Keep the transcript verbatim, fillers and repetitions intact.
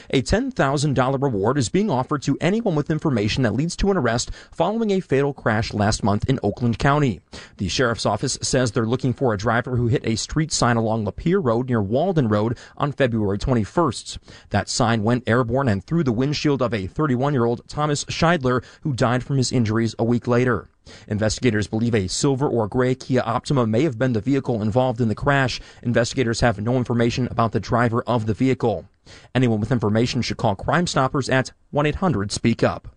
A ten thousand dollars reward is being offered to anyone with information that leads to an arrest following a fatal crash last month in Oakland County. The sheriff's office says they're looking for a driver who hit a street sign along Lapeer Road near Walden Road on February twenty-first. That sign went airborne and through the windshield of a thirty-one-year-old Thomas Scheidler, who died from his injuries a week later. Investigators believe a silver or gray Kia Optima may have been the vehicle involved in the crash. Investigators have no information about the driver of the vehicle. Anyone with information should call Crime Stoppers at one eight hundred speak up.